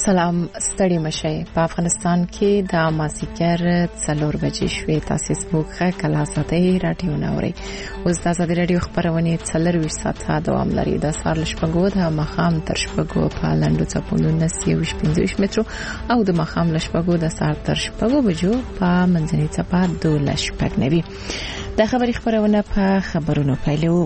سلام ستړي مشه په افغانستان کې د مازیګر 4 بجې شوې تاسو سموخه کلا ساتي رادیو نوري اوس د ازادي رادیو خبرونه 4 ساعته دوام لري د سهار لشپګو د مخام تر شپګو په لاندو چپونو 915 مترو او د مخام لشپګو د سهار تر شپګو بجو په منځني چپا 2 لشپګ نوي د خبرونه په خبرونو پیلو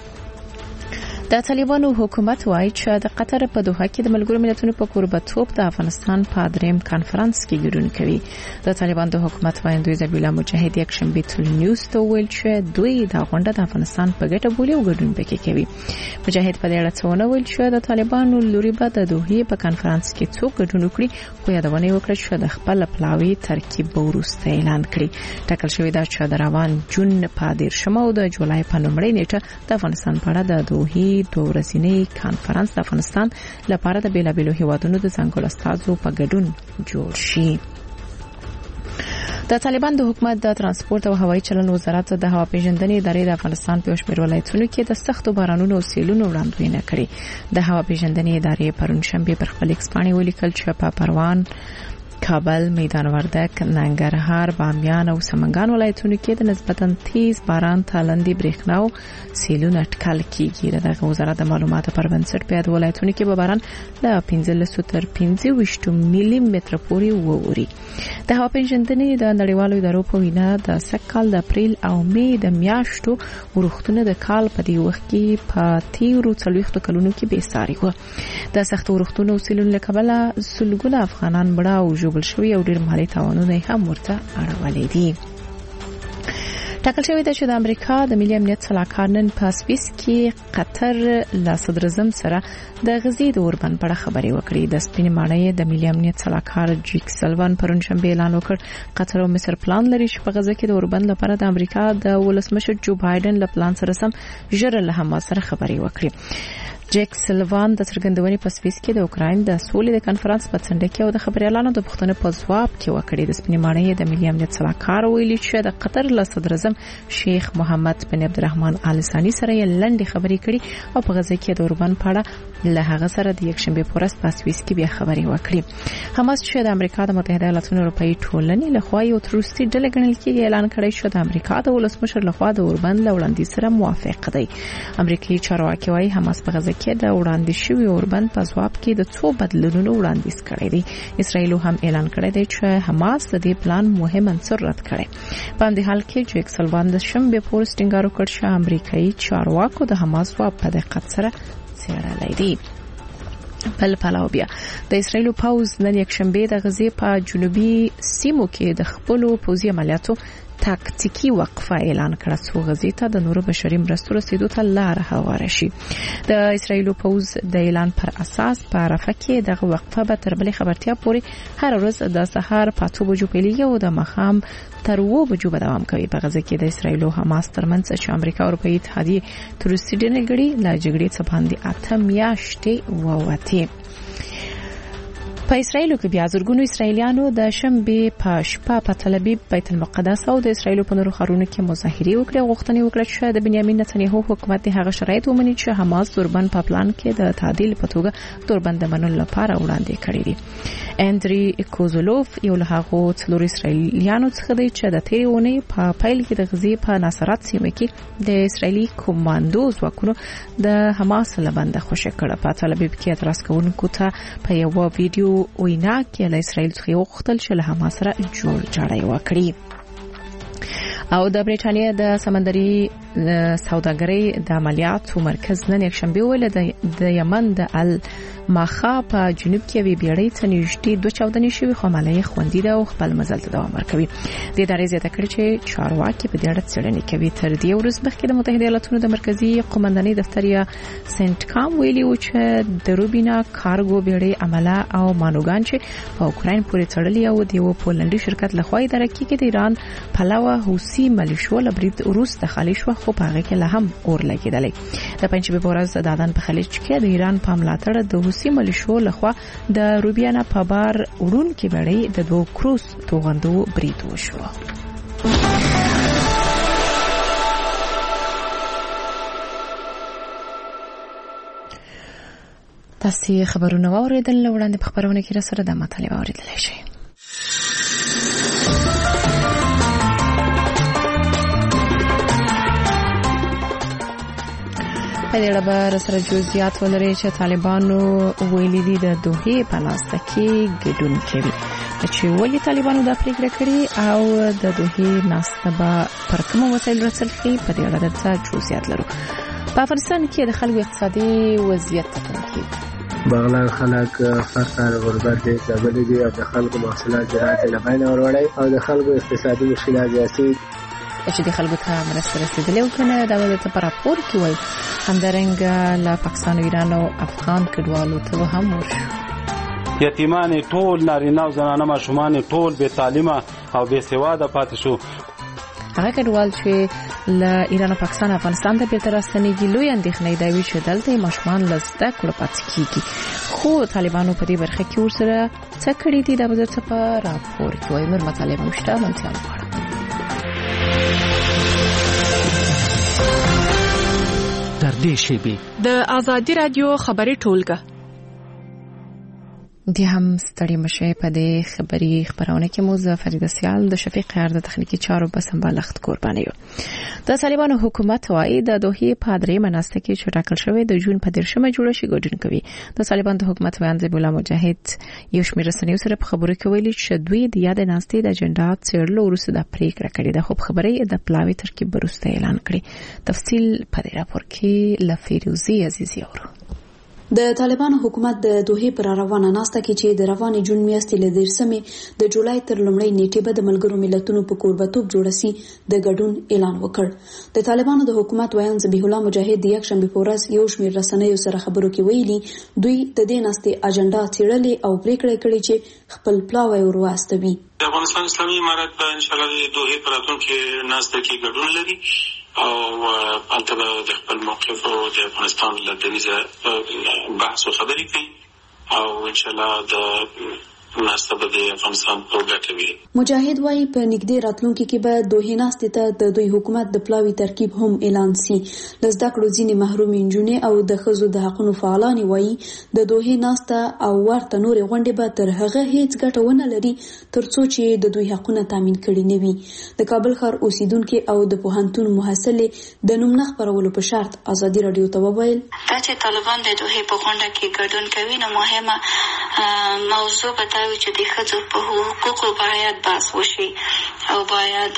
د طالبانو حکومت وايي چې د قطر په دوحه کې د ملګرو ملتونو په قربتوب د افغانستان په دریم کانفرنس کې ګډون کوي د طالبانو د حکومت وایندوی ذبیحالله مجاهد یک شنبه تل نیوز ته ویل چې دوی د غونډه د افغانستان په ګټه بولي او ګډون پکې کوي مجاهد په دې اړه څونه ویل چې د طالبانو لوري به د دوحه په کانفرنس کې څوک ګډون وکړي خو یادونه وکړه چې د خپل پلاوی ترکیب ورسته اعلان کړي ټاکل شوی دا چې د روان جون په 10 او د جولای په 9 نیټه د افغانستان په اړه د دوحه د ورځنی کانفرنس د افغانستان لپاره د بیلابیلو هیوادونو د څنګه استادو په ګډون جوړ شي د طالبان د حکومت د ترانسپورت او هوایي چلند وزارت د هوا پیژندنې ادارې د افغانستان په شمېر ولایتونو کې د سختو بارانونو او سیلونو وړاندوینه کړې د هوا پیژندنې ادارې پرون شنبه پر خپل ایکسپاني ولیکل چې په پروان کابل، میدان وردک، ننګرهار، بامیان او سمنګان ولایتونو کې د نسبتاً تیز باران تالندې برېښنا او سیلونه اټکل کیږي د وزارت د معلوماتو پر بنسټ په د ولایتونو کې به باران له 15 تر 25 ملي متر پورې ووري د هوا پیژندنې د نړیوالو ادارو په وینا د سکهال د اپریل او می د میاشتو ورښتونه د کال په دی وخت کې په تیرو 40 کلونو کې به ساري و د سخت ورښتونو او سیلونو لکبله سلګونه افغانان مړه او بل شوی او ډیر مالي تاوانونه هم ورته اړولې دي ټاکل شوی دی چې د امریکا د ملي امنیت صلاحکار نن په سویس کې قطر له صدر اعظم سره د غزې د اوربند په اړه خبرې وکړې د سپین ماڼۍ د ملي امنیت صلاحکار جیک سلوان پرون شنبه اعلان وکړ قطر او مصر پلان لري چې په غزه کې د اوربند لپاره د امریکا د ولسمشر جو بایدن له پلان سره سم ژر له حماس سره خبرې وکړي جیک سلوان د څرګندونې په سویس کې د اوکراین د سولې د کانفرنس په څنډه کې او د خبريالانو د پوښتنې په ځواب کې وکړي د سپین ماڼۍ د ملي امنیت صلاحکار ویلي چې د قطر له صدر اعظم شیخ محمد بن عبدالرحمن آل ثانی سره یې لنډې خبرې کړي او په غزه کې د اوربند په اړه له هغه سره د یک شنبه پورس په سویس کې بیا خبرې وکړي حماس چې د امریکا د متحده ایالاتونو اروپאי ټولنې له خوا یو تروریستي ډله ګڼل کېږي اعلان کړی چې د امریکا د ولسمشر له خوا د اوربند له وړاندیز سره موافق دی امریکایي چارواکي وايي حماس په غزه کې د وړاندیز شوی اوربند په ځواب کې د څو بدلونونو وړاندیز کړی دی اسرائیل هم اعلان کړی دی چې حماس د دې پلان مهم عنصر رد کړي په همدې حال کې جیک سلوان د شنبه پورس ټینګار وکړ چې امریکایي چارواکو د حماس ځواب په دقت سره څېړلی دی بل پلاو بیا د اسرائیل پوز نن یک شنبه د غزې په جنوبي سیمو کې د خپل پوځي عملیاتو تاکتیکی وقفه اعلان کړه څو غزې ته د نورو بشري مرستو رسیدو ته لار هواره شي د اسرائیل پوز د اعلان پر اساس په رفح کې د وقفه به تر بلې خبرتیا پورې هر ورځ د سهار په 8 بجو پیلېږي او د مخام تر 2 بجو به دوام کوي په غزه کې د اسرائیل او حماس ترمنځ چې امریکا او اروپאי اتحادیه تروریستي ډلې له جګړې څخه باندې 8 میاشتې ووتې په اسرائیل کې بیا زرګونو اسرائیلیانو د شنبه په شپه په تل ابیب بیت المقدس او د اسرائیل په نورو ښارونو کې مظاهره وکړه غوښتنې وکړه چې د بنیامین نتنیاهو حکومت هغه شرایط ومني چې حماس دوربند په پلان کې د تعدیل په توګه دوربند منلو لپاره وړاندې کړی دی اندری کوزولوف یو له هغو څلور اسرائیلیانو څخه دی چې د تیرې اونۍ په پیل کې د غزې په ناصرات سیمه کې د اسرائیلي کوماندو ځواکونو د حماس لبنده خوشی کړه په تل ابیب کې اعتراض کوونکو ته په یو ویډیو وینا کې له اسرائیل څخه وغوښتل چې له حماس سره جوړجاړی وکړي او د بریټانیا د سمندري سوداګرۍ د عملیاتو مرکز نن یک شنبه ویل د یمن د الماخا په جنوب کې وی بیړۍ ته نږدې 2 چاودنې شوې خو عملیه خوندې ده او خپل مزل ته دوام ورکوي د ادارې زیاته کړې چې چارواکي په دې اړه څېړنې کوي تر دې ورځ مخکې د متحده ایالاتونو د مرکزی قومندانۍ دفتر یا سنت کام ویلي و چې د روبینا کارګو بیړۍ عمله او مانوګان چې په اوکراین پورې تړلې او د یو پولندي شرکت لخوا اداره کیږي د ایران پلاوه حوثي ملیشو لبرید روس د خلیج خو په هغه کې له هم اور لګیدلې د پنځمه په ورځ د عدن په خلیج کې د ایران په ملاتړ د حوثي ملیشو لخوا د روبیانا په بار وړون کې بیړۍ د 2 کروز توغندو برید وشو تاسو خبرونه واوریدل وړاندې په خبرونه کې راسره د مطالعه اوریدل شي. په دې اړه به سره جزئیات ولري چې طالبانو ویلي دي د دوحې په ناسته کې ګډون کوي چې ولې طالبانو دا پریکړه کړې او د دوحې ناسته به پر کوم وسایل رسل شي. په دې اړه درته جزئیات لرو. په افغانستان کې د خلکو اقتصادي وضعیت ته بغلان خلک فرقه غربت دي ځابلې دي او د خلکو محصولات زراعت له بین اوروړي او د خلکو اقتصادي مشکلات زیاتې چې د خلکو ته مرسته رسیدلې وکنه دا د په راپور کې وایي همدارنګه له پاکستان او ایران او افغان کډوالو ته هم ورشو. یتیمان ټول نارینه او زنانه ماشومان ټول بې تعلیمه او بې سواده پاتې شو. هغه کډوال چې له ایران او پاکستان افغانستان ته بیرته راستنېږي لوی اندېښنې دا وی چې دلته ماشومان له زده کړو پاتې کیږي. خو طالبانو په دې برخه کې ورسره څه کړي دي دا به درته په راپور کې وایي. نور مطالب مشته منځل غواړم. در دې شیبې د آزادي رادیو خبري ټولګه د هم ستړي مشه په دې خبري خبرونه کې موزه فرید سیال د شفیق قهر د تخنیکی چارو په سمبالښت قرباني یو. د طالبانو حکومت وايي د دوحې په درې مناسته کې چې ټاکل شوی د جون په 13مه جوړه شي ګډون کوي. د طالبان د حکومت ویان ذبیح الله مجاهد یو شمېر رسنیو سره په خبرو کې ویلي چې دوی د یاد ناستې د اجنډا څېړلو وروسته د پریکړه کړې ده. خو خبرې د پلاوي ترکیب وروسته اعلان کړي. تفصیل په دې راپور کې لفیروزی عزیزی اورو. د طالبانو حکومت د دوحې پر روانه ناسته کې چې د روانې جون میاشتې له 13مې د جولای تر لومړۍ نیټې به د ملګرو ملتونو په کوربتوب جوړ شي د ګډون اعلان وکړ. د طالبانو د حکومت ویان ذبیح الله مجاهد د یک شنبه په ورځ یو شمېر رسنیو سره خبرو کې ویلي دوی د دې ناستې اجنډا څېړلې او پریکړه کړې چې خپل پلاوی ورواستوي. د افغانستان اسلامي امارت په ان شاء الله د دوحې پر راتلونکي ناسته کې ګډون لري او البته د خپل موقف او د افغانستان له دریزه بحث او خبرې کوي او ان شاء الله د ناسته به د افغانستان په ګټه وي. مجاهد وايي په نږدې راتلونکي کې به دوحې ناستې ته د دوی حکومت د پلاوي ترکیب هم اعلان شي. د زده کړو ځینې محروم نجونې او د ښځو د حقوقو فعالان وايي د دوحې ناسته او ورته نورې غونډې به تر هغه هیڅ ګټه ونه لري ترڅو چې د دوی حقوقونه تامین کړي نه وي. د کابل ښار اوسیدونکو او د پوهنتون محصلې د نوم نه خبرولو په شرط ازادي رادیو ته وویل دا چې طالبان د دوحې په غونډه کې ګډون کوي نو مهمه موضوع به چې د ښځو په حقوقو باید بحث وشي او باید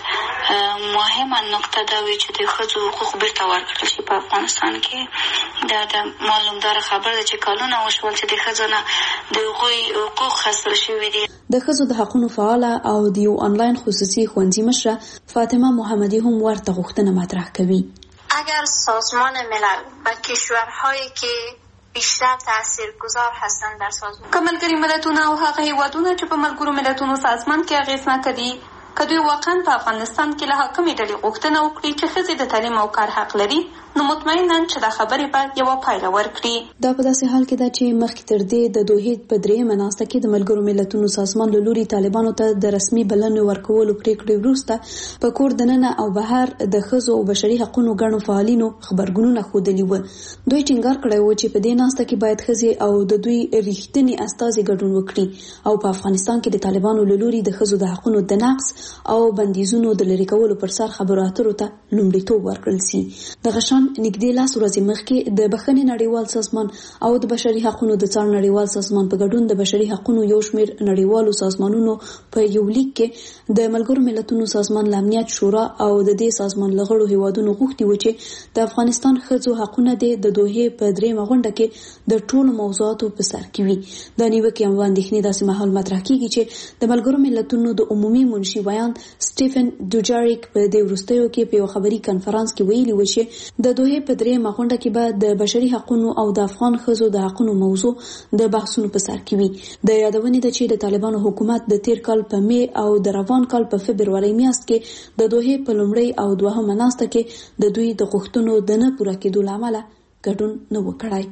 مهمه نقطه دا وي چې د ښځو حقوق بیرته ورکړل شي په افغانستان کې. دا د معلومدار خبره ده چې کلونه وشول چې د ښځو نه د هغوی حقوق خصل شوي دي. د ښځو د حقوقو فعاله او د یو آنلاین خصوصي ښوونځي مشره فاطمه محمدی هم ورته غوښتنه مطرح کوي. اگر سازمان ملل و کشورهایی که بیشتر تاثیرگذار هستند در سازمان که ملګري ملتونه او هغه هیوادونه چې په ملګرو ملتونو سازمان کې اغېزناک دي که دوی واقعا په افغانستان کې له حاکمې ډلې غوښتنه وکړي چې ښځې د تعلیم او کار حق لري نو مطمئنا چې دا خبرې به یوه پایله ورکړي. دا په داسې حال کې ده چې مخکې تر دې د دوحې په درېیمه ناسته کې د ملګرو ملتونو سازمان له لوري طالبانو ته د رسمي بلنې ورکولو پریکړې وروسته په کور دننه او بهر د ښځو او بشري حقوقو ګڼو فعالینو خبرګونونه ښودلي وو. دوی ټینګار کړی و چې په دې ناسته کې باید ښځې او د دوی ریښتیني استازي ګډون وکړي او په افغانستان کې د طالبانو له لوري د ښځو د حقوقو د نقض او بندیزونو د لرې کولو پر سر خبرو اترو ته لومړیتوب ورکړل شي. د غشان نږدې لاس ورځې مخکې د بخښنې نړیوال سازمان او د بشري حقوقو د څار نړیوال سازمان په ګډون د بشري حقوقو یو شمېر نړیوالو سازمانونو په یو لیک کې د ملګرو ملتونو سازمان د امنیت شورا او د دې سازمان لغړو هیوادونو غوښتي و چې د افغانستان ښځو حقوقونه د دوحې په درېیمه غونډه کې د ټولو موضوعاتو په سر کې وي. د نیوکې او اندېښنې داسې مهال مطرح کیږي چې د ملګرو ملتونو د عمومي منشي ویان سټیفن دوجاریک په دې وروستیو کې په یو خبري کانفرنس کې ویلي و چې د دوحې په درېیمه غونډه کې به د بشري حقوقو او د افغان ښځو د حقوقو موضوع د بحثونو په سر کې وي. د یادونې ده چې د طالبانو حکومت د تیر کال په می او د روان کال په فبرवरी میاشت کې د دوحې په لومړۍ او دوهمه ناسته کې د دوی د غوښتنو د نه پوره کېدو له امله ګډون نه وکړای.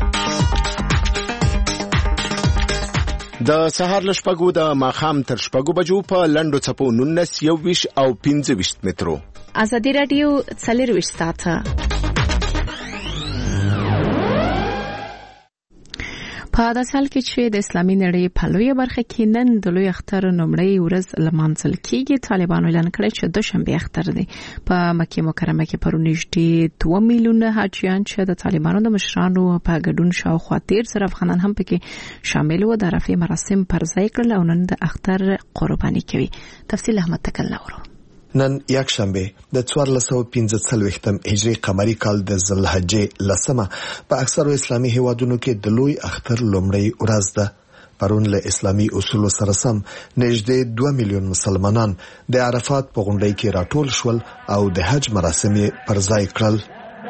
د سهار له شپږو د ماښام تر شپږو بجو په لنډو څپو 19 21 او 25 مترو. آزادي رادیو 24 ساعته په داسې حال کې چې د اسلامي نړۍ په لویه برخه کې نن د لوی اختر لومړۍ ورځ لمانځل کیږي. طالبانو اعلان کړی چې دوشنبه اختر دی. په مکه مکرمه کې پرون نږدې 2 میلیونه حاجیان چې د طالبانو د مشرانو په ګډون شاوخوا 13 افغانان هم پکې شامل و د عرفه مراسم پر ځای کړل او نن د اختر قرباني کوي. تفصیل احمد تکل نورو. نن یک شنبه د 1445 هجری قمری کال د ذوالحجې لسمه په اکثرو اسلامي هیوادونو کې د لوی اختر لومړی ورځ ده. پرون له اسلامي اصول سره سم نږدې 2 میلیون مسلمانان د عرفات په غونډۍ کې راټول شول او د حج مراسم پر ځای کړل.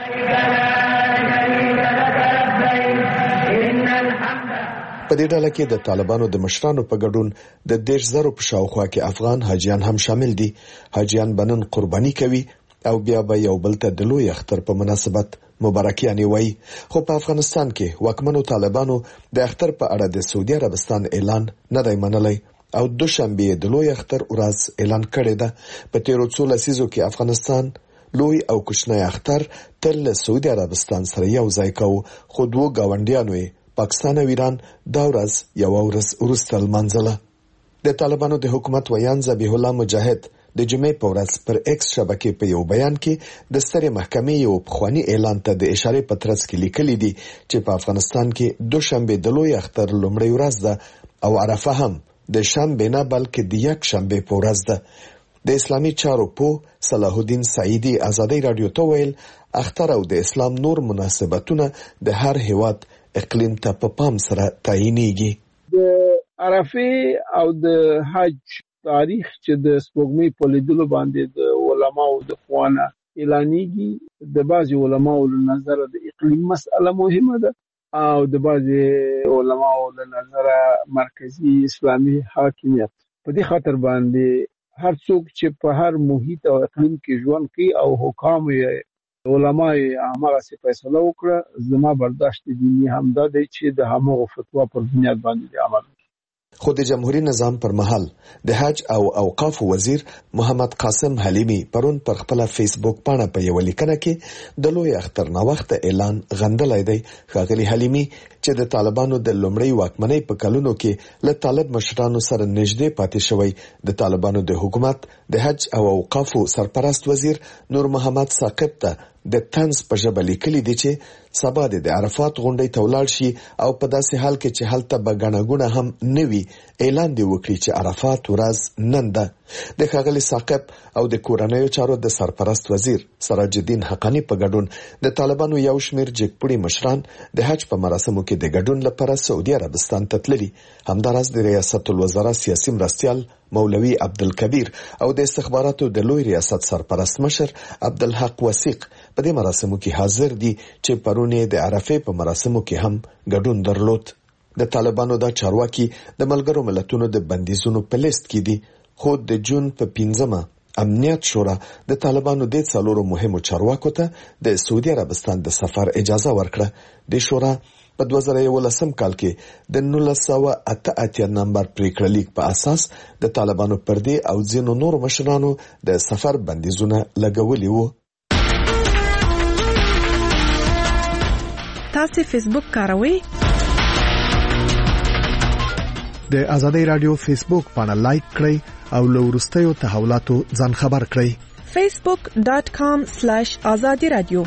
په دې ډله کې د طالبانو د مشرانو په ګډون د 10,000 په شاوخوا کې افغان حاجیان هم شامل دي. حاجیان بنن قرباني کوي او بیا به یو بل ته د لوی اختر په مناسبت مبارکیانې وایي. خو په افغانستان کې واکمنو طالبانو د اختر په اړه د سعودي عربستان اعلان نه دی منلی او دوشنبه د لوی اختر ورځ اعلان کړی ده. په تیرو څو لسیزو کې افغانستان لوی او کوچنی اختر تل له سعودي عربستان سره یو ځای کوي، خو دوه گاونډیانو پاکستان او ایران دا ورځ یو ورځ وروسته لمانځله. د طالبانو د حکومت ویان ذبیح الله مجاهد د جمعې په ورځ پر ایکس شبکې په یو بیان کې د سترې محکمې یو پخوانی اعلان ته د اشاره په ترڅ کې لیکلي دي چې په افغانستان کې دوشنبه د لوی اختر لومړی ورځ ده او عرفه هم د شنبه نه بلکې د یک شنبه په ورځ ده. د اسلامي چارو په صلاح الدین سعیدی آزادی رادیو ته ویل اختر او د اسلام نور مناسبتونه د هر هیواد اقلیم ته په پام سره تعینېږي. د عرفه او د حج تاریخ چې د سپوږمۍ په لیدلو باندې د علماو د خوانه اعلانېږي. د بعضي علماو له نظر د اقلیم مسأله مهمه ده او د بعضي علماو له نظر مرکزی اسلامي حاکمیت. په دې خاطر باندې هر څوک چې په هر محیط او اقلیم کې ژوند کوي او حکام علماء هغه څه فیصله وکړه، زما برداشت دینی هم دا دی چې د همغه فتوا پر بنیاد باندې عمل. خو د جمهوریت نظام پر مهال د حج او اوقاف وزیر محمد قاسم حلیمی پرون پر خپل فیسبوک باندې په یو لیکنه کې د لوی اختر نو وخت اعلان غندلای دی. ښاغلی حلیمی چې د طالبانو د لومړی واکمنۍ په کلونو کې له طالب مشرانو سره نږدې پاتې شوی، د طالبانو د حکومت د حج او اوقاف سرپرست وزیر نور محمد ثاقب ته د طنز په ژبه لیکلي دي چې سبا د عرفات غونډې ته ولاړ شي او په داسې حال کې چې هلته به ګڼه هم نوي اعلان دی وکړي چې عرفات ورځ نن ده. د ښاغلي ثاقب او د کورنیو چارو د سرپرست وزیر سراج الدین حقانی په ګډون د طالبانو یو شمیر جګپړي مشران د حج په مراسمو کې د ګډون لپاره سعودي عربستان ته تللي. همداراز د ریاست الوزرا سیاسي مرستیال مولوی عبدالکبیر او د استخباراتو د لوی ریاست سرپرست مشر عبدالحق وثیق په دې مراسمو کې حاضر دي چې پرونه د عرفه په مراسمو کې هم ګډون درلود. د طالبانو د چارواکي د ملګرو ملتونو د بندیزونو په لیست کې دي، خو د جون په 15 امنیت شورا د طالبانو د څلورو مهمو چارواکو ته د سعودي عربستان د سفر اجازه ورکړه. د شورا په 2011 کال کې د 1988 نمبر پریکړه لیک په اساس د طالبانو پر دې او ځینو نور مشرانو د سفر بندیزونه لګولي وو. تاسو فیسبوک کاروئ؟ د آزادی رادیو فیسبوک باندې لایک کړئ او له وروستیو تحولاتو ځان خبر کړئ. facebook.com/azadi radio.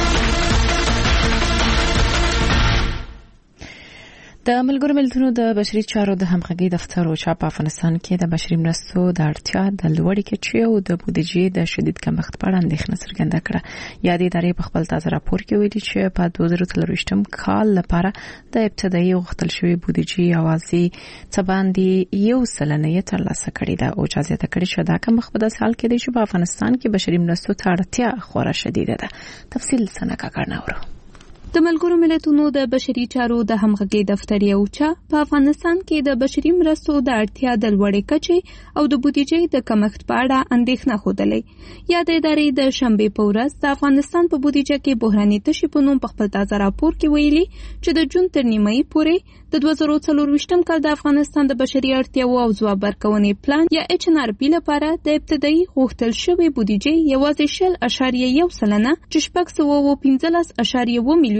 د ملګرو ملتونو د بشري چارو د همغږي دفتر او چا په افغانستان کې د بشري مرستو د اړتیا د لوړې کچې او د بودیجې د شدید کمښت په اړه اندېښنه څرګنده کړه. یادې ادارې په خپل تازه راپور کې ویلي چې په 2023 کال لپاره د ابتدایي غوښتل شوی بودیجې اوازې څه باندې 1% ترلاسه کړې ده او اجازه کړې چې دا کمښت په داسې حال کې دی چې په افغانستان کې بشري مرستو ته اړتیا خورا شدیده ده. تفصیل سنکا کارناورو. د ملګرو ملتونو د بشري چارو د همغږي دفتر یو چا په افغانستان کې د بشري مرستو د اړتیا د لوړې کچې او د بودیجې د کمښت په اړه اندېښنه خوده. یاد ادارې د شنبه په ورځ د افغانستان په بودیجه کې بحراني تشې په نوم په خپل تازه راپور کې ویلي چې د جون تر نیمایي پورې د 2024 کال د افغانستان د بشري اړتیاو او ځواب ورکونې پلان یا HNRP لپاره د ابتدایي غوښتل شوی بودیجې یوازې 0.1% چې 615.1 میلیون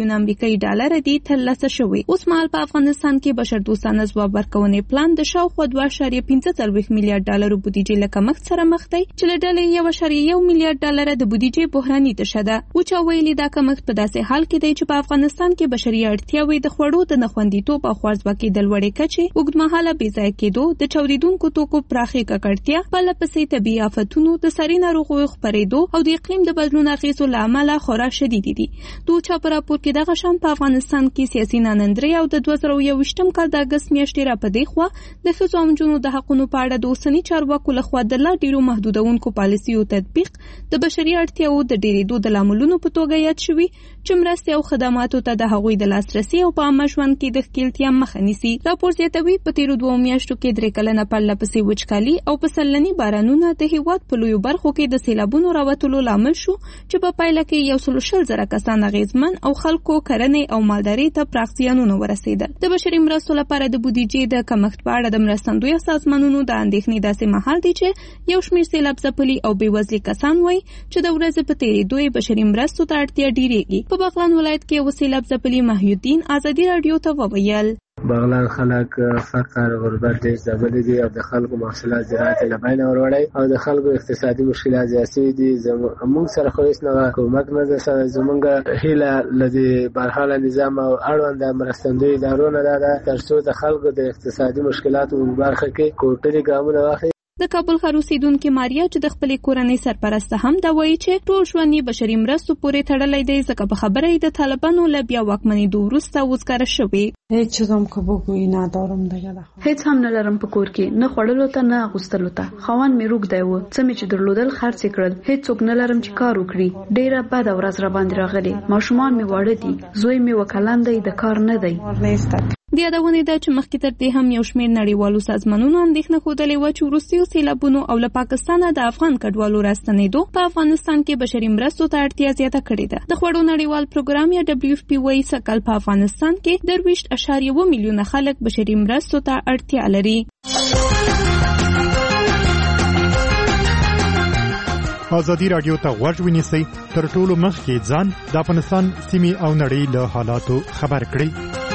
میلیون امریکایي ډالر دي ترلاسه شوي. اوس مهال په افغانستان کې بشردوستانه ځواب ورکونې پلان د شاوخوا 2.15 میلیارډ ډالرو بودیجې له کمښت سره مخ دی چې له ډلې 1.1 میلیارډ ډالر د بودیجې بحراني تشه ده. وچا ویلي دا کمښت په داسې حال کې دی چې په افغانستان کې بشري اړتیاوې د خوړو د نخوندیتوب او خوارځواکۍ د لوړې کچې، اوږدمهاله بېځایه کېدو، د چاودېدونکو توکو پراخې ککړتیا، پرله پسې طبیعي آفتونو، د ساري ناروغیو خپرېدو او د اقلیم د بدلون اغېزو له امله خورا شدیدې دي. د اوچا په راپور کې دغه شان په افغانستان کې سیاسي ناندرۍ او د 2021 کال د اګست میاشتې راپدې خوا د ښځو او نجونو د حقونو په اړه د اوسني چارواکو لخوا د لا ډېرو محدودونکو پالیسیو تطبیق د بشري اړتیاو د ډېرېدو د لاملونو په توګه یاد شوي چې مرستې او خدماتو ته د هغوی د لاسرسي او په عامه ژوند کې د ښکېلتیا مخه نیسي. راپور زیاتوي په تېرو 2 میاشتو کې 3 کلنه پرله پسې وچکالي او پسرلني بارانونه د هېواد په لویو برخو کې د سیلابونو راوتلو لامل شو چې په پایله کې 120,000 کسان اغېزمن او خلکو کرنې او مالدارۍ ته پراخ زیانونه ورسېدل. د بشري مرستو لپاره د بودیجې د کمښت په اړه د مرستندویه سازمانونو د اندېښنې داسې مهال دی چې یو شمېر سیلاب ځپلي او بېوزلي کسان وایي چې د ورځې په تېرېدو یې بشري مرستو ته اړتیا ډېرېږي. په بغلان ولایت کې یو سیلاب ځپلي محیالدین ازادي راډیو ته وویل بغلان خلک فقر غربت ډېر ځپلي دي او د خلکو محصولات زراعت له بینه وروړی او د خلکو اقتصادي مشکلات زیات دي. موږ سره خو هیڅ نه حکومت نه ده سره زمونږ هیله لدی برحاله نظام او اړوند مرستندوی ادارو نه ده تر څو د خلکو د اقتصادي مشکلاتو په برخه کې کوټلي ګامونه واخلي. د کابل ښار اوسیدونکې ماریا چې د خپلې کورنۍ سرپرسته هم دا وایي چې ټول ژوند یې بشري مرستو پورې تړلی دی ځکه په خبره یې د طالبانو له بیا واکمنېدو وروسته وزګاره شوې. هیڅ هم نه لرم په کور کې، نه خوړلو ته نه اغوستلو ته. خاوند مې روږدی و، څه مې چې درلودل خرڅ یې کړل. هیڅوک نه لرم چې کار وکړي. ډېره بده ورځ را باندې راغلې. ماشومان مې واړه دي، زوی مې وکلن دی، د کار نه دی. د یادونې ده چې مخکې تر دې هم یو شمېر نړیوالو سازمانونو اندېښنه ښودلې وه چې وروستیو سیلابونو او له پاکستانه د افغان کډوالو راستنېدو په افغانستان کې بشري مرستو ته اړتیا زیاته کړې ده. د خوړو نړیوال پروګرام یا WFP وايي سږ کال په افغانستان کې 23.1 میلیونه خلک بشري مرستو ته اړتیا لري. ازادي راډیو ته غوږ ونیسئ تر ټولو مخکې ځان د افغانستان سیمې او نړۍ له حالاتو خبر کړئ.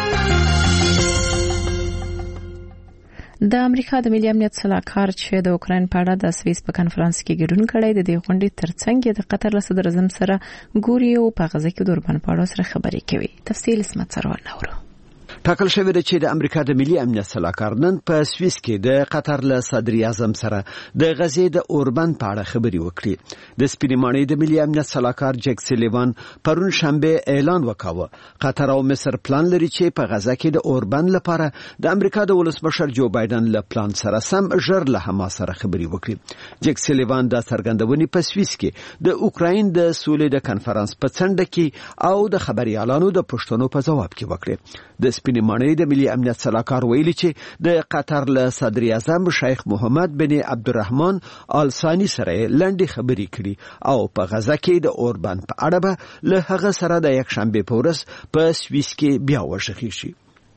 د امریکا د ملي امنیت سلاکار چې د اوکراین په اړه د سویس په کنفرانس کې ګډون کړی د دې غونډې ترڅنګ د قطر له صدر اعظم سره ګوري او په غزه کې د اوربان په اړه سره خبرې کوي. تفصیل اسمت سروال نورو ټاکل شوی دی چې د امریکا د ملي امنیت سلاکار نن په سویس کې د قطر له صدر اعظم سره د غزې د اوربان په اړه خبرې وکړي. د سپینې ماڼۍ د ملي امنیت سلاکار جک سلیوان پرون شنبه اعلان وکاوه قطر او مصر پلان لري چې په غزه کې د اوربان لپاره د امریکا د ولسمشر جو بایدن له پلان سره سم ژر له حماس سره خبرې وکړي. جک سلیوان دا څرګندونې په سویس کې د اوکراین د سولې د کنفرانس په څنډه کې او د خبريالانو د پوښتنو په ځواب کې وکړي. د سپینې ماڼۍ د ملي امنیت سلاکار ویلي چې د قطر له صدر اعظم شیخ محمد بن عبدالرحمن آل ثانی سره لنډې خبرې کړي او په غزه کې د اوربان په اړه به له هغه سره د یک شنبه په ورځ په سویس کې بیا وشخي شي.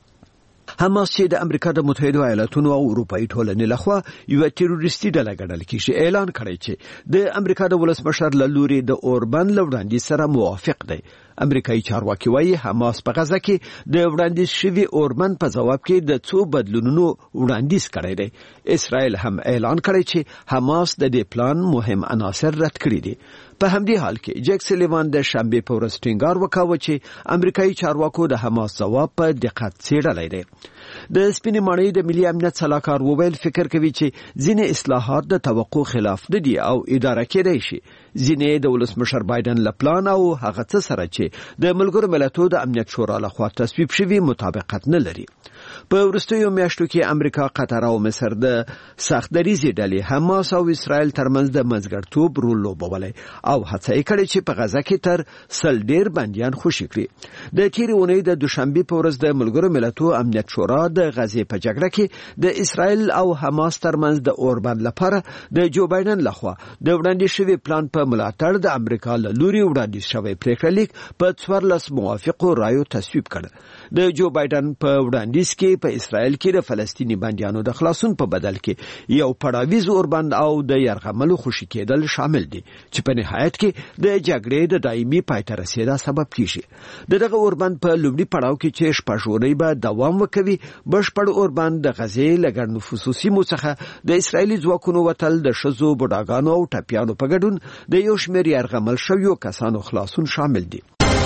حماس چې د امریکا د متحده ایالاتونو او اروپאי ټولنې لخوا یو تروریستي ډله ګڼل کیږي اعلان کړی چې د امریکا د ولسمشر له لوري د اوربان لوړاندې سره موافق دی. امریکایي چارواکي وايي حماس په غزه کې د وړاندیز شوی اوربان په جواب کې د څو بدلونونو وړاندیز کړی دی. اسرائیل هم اعلان کړی چې حماس د دې پلان مهم عناصر رد کړی دي. په همدې حال کې جک سلیوان د شنبه په ورځ ټینګار وکاوه چې امریکایي چارواکو د حماس جواب په دقت څېړلی دی. د سپینې ماڼۍ د ملي امنیت سلاکار وویل فکر کوي چې ځینې اصلاحات د توقع خلاف دي او اداره کېدای شي. ځینې د ولسمشر بایدن له پلان او هغه څه سره چې د ملګرو ملتونو د امنیت شورا لخوا تصویب شوی مطابقت نه لري. په وروستیو میاشتو کې امریکا، قطر او مصر د سخت دریزې ډلې حماس او اسرائیل ترمنځ د منځګړیتوب رول لوبولی او هڅه یې کړې چې په غزه کې تر 100 ډیر بندیان خوشي کړي. د تېرې اونۍ د دوشنبه په ورځ د ملګرو ملتونو امنیت شورا د غزې په جګړه کې د اسرائیل او حماس ترمنځ د اوربند لپاره د جو بایدن لخوا د وړاندې شوی پلان په ملاتړ د امریکا له لوري وړاندې شوی پریکړه لیک په 14 موافقو رایو تصویب کړ. د جو بایدن په وړاندیز کې په اسرائیل کې د فلسطینی بندیانو د خلاصون په بدل کې یو پړاویز اوربند او د یرغملو خوشی کېدل شامل دي چې په نهایت کې د جګړې د دایمي پای ته رسیدا سبب کیږي. دغه اوربند په لومړي پړاو کې چې شپږوري به دوام وکوي، بشپړ اوربند د غزې لګړ نفوسو سیمو څخه د اسرایلی ځواکونو وتل د شزو بډاګانو او ټپیانو په ګډون د یو شمېر یرغمل شویو کسانو خلاصون شامل دي.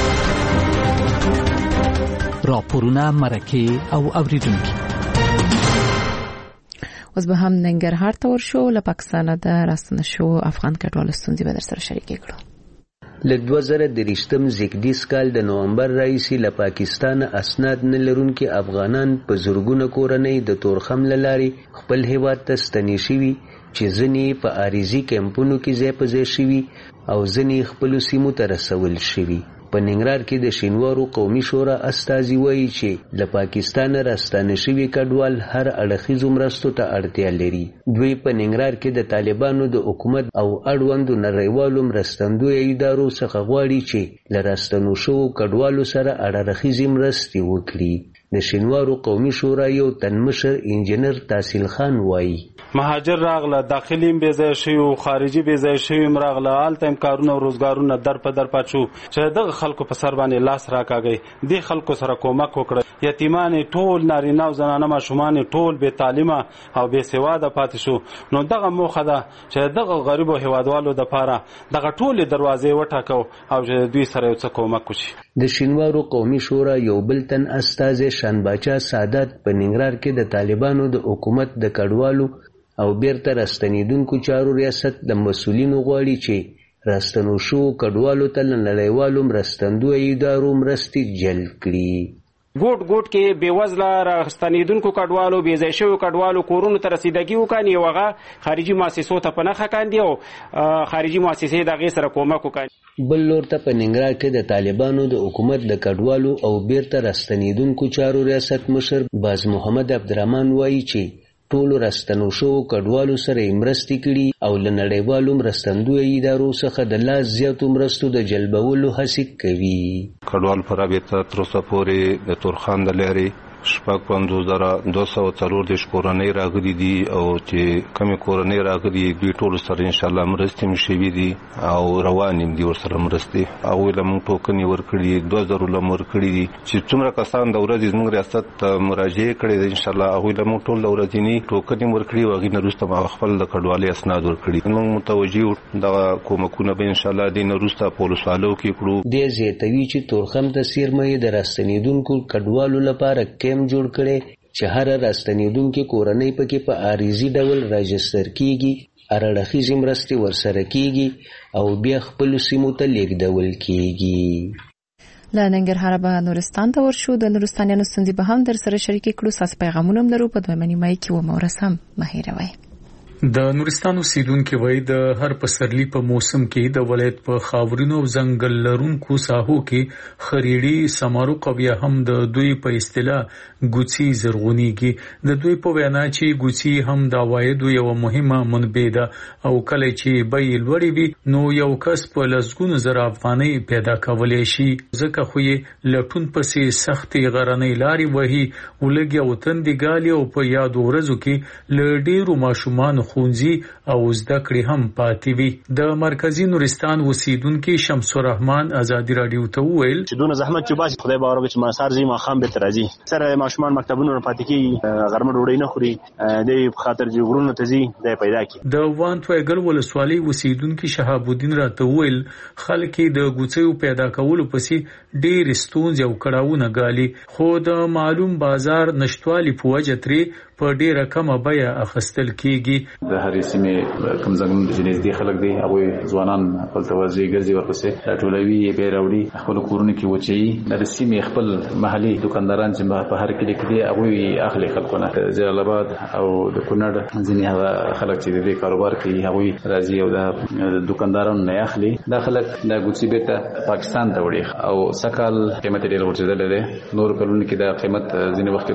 راپورونه مرکه او اوریدونکي اوس به هم ننګرهار ته ورشو. له پاکستانه د راستنه شو افغان کډوالو ستونزې به در سره شریکې کړو. له 2023 زیږدیز کال د نومبر راهیسې له پاکستان اسناد نه لرونکي افغانان په زورګونه کورنۍ د تورخم له لارې خپل هیواد ته ستنې شوي چې ځینې په عارضي کیمپونو کې ځای په ځای شوي او ځینې خپلو سیمو ته رسول شوي. په ننګرهار کې د شینوارو قومي شورا استازي وایي چې له پاکستان راستانه شوي کډوال هر اړخیزو مرستو ته اړتیا لري. دوی په ننګرهار کې د طالبانو د حکومت او اړوندو نړیوالو مرستندویو ادارو څخه غواړي چې له راستنو شوو کډوالو سره اړخیزې مرستې وکړي. د شینوارو قومي شورا یو تنمشر انجینر تحصیل خان وایي مهاجر راغله، داخلي بې ځای شوي او خارجي بې ځای شوي راغله، هلته کارونه او روزګارونه در په در پات شو چې دغه خلکو په سر باندې لاس راکاږي. دې خلکو سره کومک وکړه. یتیمان ټول نارینه او زنانه ماشومان ټول بې تعلیمه او بې سواده پاتې شو. نو دغه موخه ده چې دغه غریبو هیوادوالو دپاره دغه ټولې دروازې وټاکو او چې دوی سره یو څه کومک وشي. د شینوارو قومي شورا یو بل تن استازی شانباچا سادات په ننګرهار کې د طالبانو د حکومت د کډوالو او بیرته راستنیدونکو چارو ریاست د مسؤلینو غواړي چې راستنو شو کډوالو ته له نړیوالو مرستندویو ادارو مرستې جلب کړي. ګوټ ګوټ کې بېوزله راستنیدونکو کډوالو بې ځای شویو کډوالو کورونو ته رسیدګي وکړي او هغه خارجي مؤسسو ته په نښه کاندي او خارجي مؤسسې د هغې سره کومک وکړي. بل لور ته په ننګرهار کې د طالبانو د حکومت د کډوالو او بیرته راستنیدونکو چارو ریاست مشر باز محمد عبدالرحمن وایي چې ټولو راستنو شوو کډوالو سره یې مرستې کړي او له نړیوالو مرستندویو ادارو څخه د لاس زیاتو مرستو د جلبولو هڅې کوي. کډوال په رابطه تر اوسه پورې د تورخم د لارې 52,240 کورنۍ راغلي دي او چې کومې کورنۍ راغلي دوی ټول سره انشاءالله مرستې مشوي دي او روان دي ورسره مرستې. هغوی له موږ ټوکنې ورکړي 2000 له موږ ورکړي دي چې څومره کسان د ورځې زموږ ریاست ته مراجعې کړې ده انشاءالله هغوی له موږ ټول د ورځني ټوکنې ورکړي او هغې نه وروسته خپل د کډوالۍ اسناد ورکړي. موږ متوجه دغه کومکونه به انشاءالله دې نه وروسته په ولسوالیو کې کړو. دې زیاتوي چې تورخم ته څیرمه یې د راستنیدونکو کډوالو لپاره جوړ کړي چې هر راستنیدونکو کورنۍ پکې په عارضي ډول راجستر کیږي، اړخیزې مرستې ورسره کیږي او بیا خپل سیمو ته لیږدول کیږي. له ننګرهار به نورستان ته ورشو. د نورستانیانو ستونزې به هم در سره شریکې کړو. ساس پیغامونه هم لرو په دویمه نیمایي کې ومورسم مهیروي. د نورستان اوسیدونکو وایي د هر پسرلی په موسم کې د ولایت په خاورینو او ځنګل لرونکو ساحو کې خریړي سمارو بیا هم د دوی په اصطلاح ګوڅي زرغونیږي. د دوی په وینا چې ګوڅي هم د عوایدو یو مهمه منبع ده او کله چې بیې لوړې وي نو یو کس په لسګونو زره افغانۍ پیدا کولی شي. ځکه خو یې لټون پسې سختې غرنۍ لارې وهي ولګي او تندې ګالي او په یادو ورځو کې له ډېرو ماشومانو ښوونځي او زده کړې هم پاتې وي. د مرکزی نورستان اوسیدونکو شمس الرحمن ازادي رادیو ته وویل چې دونه زحمت چې باسي خدای به ورکړي چې ما سار زی ما خام به ترازی سره ماشومان مکتبونو پاتې کی غرمه ډوډۍ نه خوري د خاطر چې غرونو ته زی د پیدا کی. د وانتویګل ولسوالۍ اوسیدونکو شهاب الدین راته وویل خلک د ګوڅیو پیدا کولو پسې ډېر ستونزې او کړاوونه ګالي خو د معلوم بازار نشټوالي په وجه ترې په ډیره کمه بیه اخیستل کیږي. د هرې سیمې کوم ځنګلونه چې نږدې خلک دي هغه ځوانان خپل توازی ګرځي ورپسې ټولوي به راوړي خپل کورونه کې وچي د سیمې خپل محلي دکانداران چې په هر کلی کې دي هغه اخلي خلکونه جلال آباد او د کونړ ځینې خلک چې د کاروبار کوي هغه راځي او د دکاندارانو نه اخلي دا خلک د ګوتې بیت پاکستان ته وړي او سکهال قیمت ډیر ورچېدل دي نور کلونه کې دا قیمت ځینې وخت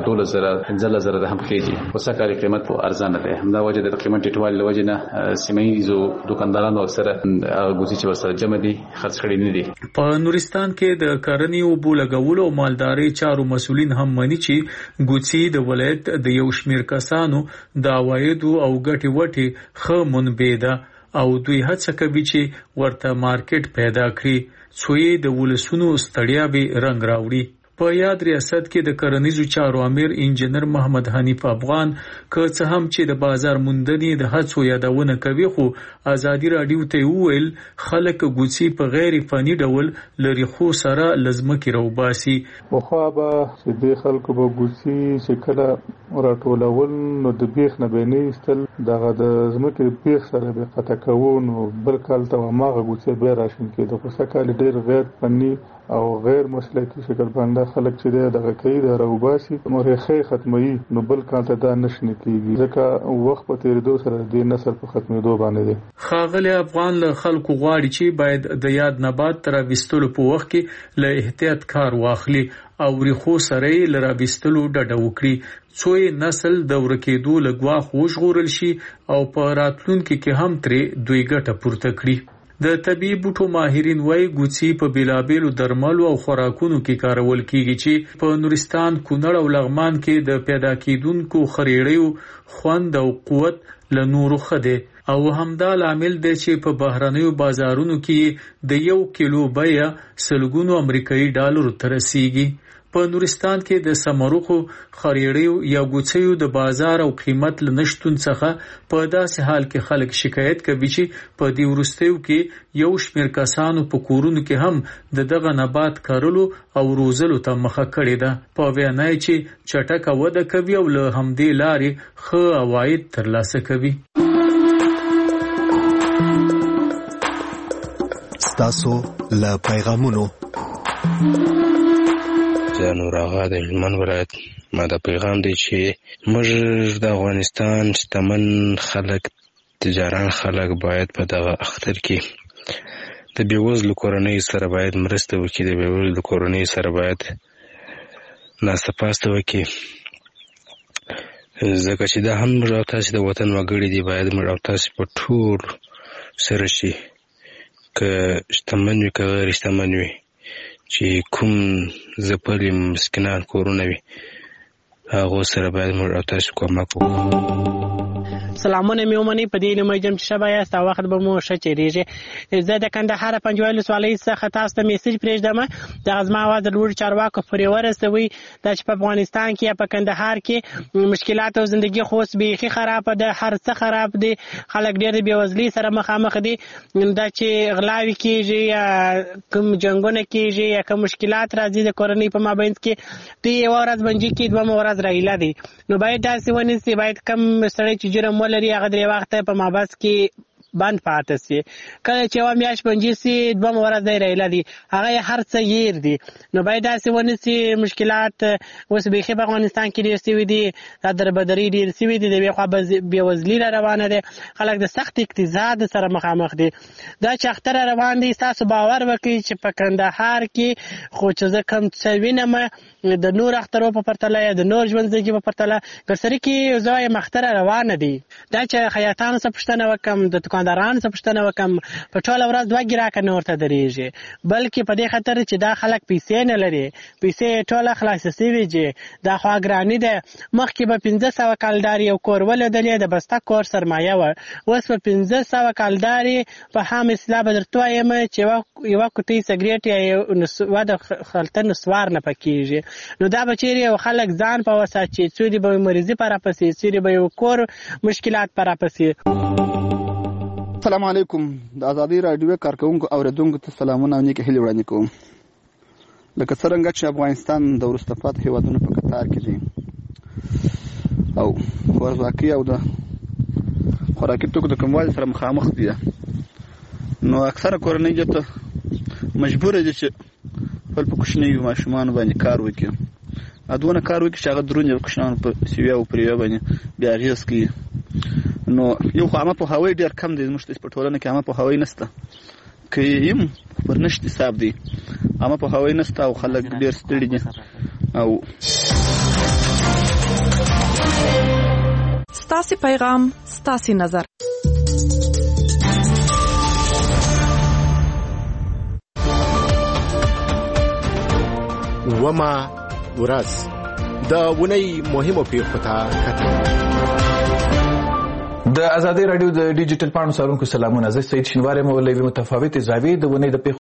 12000 د هم کېږي او سکهال قیمت ارزانه ده همدا وجه د قیمت ټیټوالي لوجه نه سیمایي دکاندارانو اکثره ګوتې چې ورسره جمع دي خرڅ کړي نه دي. په نورستان کې د کرنې او بولګولو او مالداري چارو مسولین هم مانی چې ګوتې د ولایت د یو شمیر کسانو د عواید او ګټې وټې خو منبع ده او دوی هڅه کوي چې ورته مارکیټ پیدا کړي څو د ولسونو ستړیا به رنگ راوړي. په یاد ریاست کې د کرنیزو چارو امیر انجنیر محمد حنیف افغان که څه هم چې د بازار موندنې د هڅو یادونه کوي خو ازادي رادیو ته ویل خلک ګوتې په غیر فني ډول لري خو سره لزمکې روباسي. خو به چې د خلکو به ګوتې چې کله راټولول نو د بیخ نه به نه استل دغه د زمکې بیخ سره به قطع کوون او بل کال ته ماغه ګوتې به راشن کېده خو سکهال ډیر غیر فني او غیر مسلکي شکل باندې خلک چې دغه کوي د روباسي مرخه ختمي نو بل کال ته دا نشنه کیږي ځکه وخت په تیریدو سره د نسل په ختمېدو باندې دي. خاغلی افغان له خلکو غواړي چې باید د یاد نبات تر وستلو په وخت کې له احتیاط کار واخلي او ریخو سره لرا وستلو ډډه وکړي څو نسل د ورکېدو لګوا خوشغورل شي او په راتلونکو کې هم ترې دوی ګټه پورته کړي. د طبي بوټو ماهرین وايي ګوتې په بیلابېلو درملو او خوراکونو کې کارول کیږي چې په نورستان کونړ او لغمان کې د پیدا کیدونکو خریړیو خوند او قوت له نورو خده او همدا لامل دی چې په بهرنیو بازارونو کې د 1 کیلو بیه سلګونو امریکایي ډالرو ته رسیږي. په نورستان کې د سمروخو خریړیو یا ګوتیو د بازار او قیمت لنشتون څخه په داسې حال کې خلک شکایت کوي چې په دې ورستیو کې یو شمیر کسانو په کورونو کې هم دغه نبات کارلو او روزلو ته مخه کړې ده په وینای چې چټکه وده کوي او له همدې لارې ښه عواید ترلاسه کوي. ستاسو له پیغامونو نور آغا د هلمند ولایت ما دا پیغام دی چې موږ د افغانستان شتمن خلک تجاران خلک باید په دغه اختر کې د بیوزلو کورنۍ سره باید مرسته وکړي د بیوزلو کورنۍ سره باید ناسته پاسته وکړي ځکه چې دا هم موږ او تاسې د وطن وګړي دي باید موږ او تاسې په ټول سره شي که شتمن وي که غیر شتمن وي چې کوم زپلي مسکینان کورونه وي هغه سره باید موږ او تاسو کومک وکړو. سلامونه میومنی په دې لمه جمع شبا یاسته وخت به مو شچریږي زه د کندهار پنځوال سوالۍ څخه تاسو ته میسج پرېږدم د غزما आवाज لوړ چارواکو پرې ورسوي د په افغانستان کې په کندهار کې مشکلات او ژوندۍ خو اوس بیخي خراب ده هر څه خراب دي خلک ډېر بیوزلي سره مخامخ دي دا چې غلاوي کېږي کوم جنگونه کېږي یا کوم مشکلات راځي د کورنۍ په مابین کې دی یو ورځ باندې کې دوه ورځ راهیله دي نو باید تاسو ونیسي باید کم سړی چې جرم ولري هغه درې وخت په مابس کې بند پاتې سي کله چې و میاش پنځه سي دوه ورځ دی راهیله دي هغه هر څه یې دي نو باید تاسو ونیسي مشکلات اوس به په افغانستان کې ډېر سوي دي د دربدري ډېر سوي دي د خو بیوزلي روانه دي خلک د سخت اقتصاد سره مخامخ دي دا چې اختر روان دي تاسو باور وکړئ چې په کندهار کې خو چې زه کم څه وینم د نور اخترو په پرتله یا د نور ژوندۍ په پرتله ګرسري کې زوی مختره روانه دي دا چې خیاطان څه پښتنه وکم د دکانداران څه پښتنه وکم په ټوله ورځ دوه ګراکه نه ورته درېږي بلکې په دې خاطر چې دا خلک پیسې نه لري پیسې ټوله خلاص سوي دي دا خو ګرانی ده مخکې به 1500 کالداري او کور ولدلې د بسته کور سرمایه و اوس په 1500 کالداري په هم اصلاح بدرتو یم چې یو کوټي سګریټ یا واده خلطه نسوار نه پکېږي نو دا بچری او خلک ځان په وسات چې څو دي به مریضي پر پسې څو دي به کور مشکلات پر پسې. السلام علیکم د ازادي رادیو کارکونکو اوریدونکو ته سلامونه او نیکه هیلې وړاندې کوم لکه څنګه چې افغانستان د وروسته پاتې هیوادونو په قطار کې دی او ورزاکي او د خوراکي توکو د کموالي سره مخامخ دي. نو اکثره کورنۍ جته مجبور دي چې خپل په کوچنیو ماشومانو باندې کار وکړي. ادونه کار وکړي چې هغه درونې کوچنیانو په سیویا او پریویا باندې بیا اغېز کوي. نو یو خو عامه پوهاوی ډېر کم دی زموږ په ټولنه کې. عامه پوهاوی نشته، که یم پر نشت حساب دی. عامه پوهاوی نشته او خلک ډېر ستړي دي. او ستاسو پیغام ستاسو نظر. وما ورځ د ونی مهمو پیښو ته کتل. د ازادي رادیو د ډیجیټل پاڼو څارونکو سلامونه. زه سید شینواری مولوی متفاوت زاویې د ونی د